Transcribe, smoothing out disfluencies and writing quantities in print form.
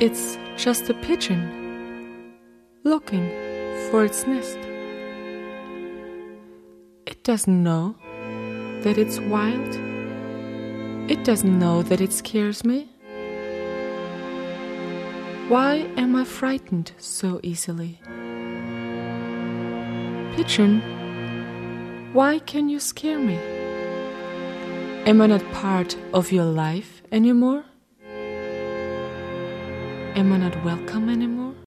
It's just a pigeon looking for its nest. It doesn't know that it's wild. It doesn't know that it scares me. Why am I frightened so easily? Pigeon, why can you scare me? Am I not part of your life anymore? Am I not welcome anymore?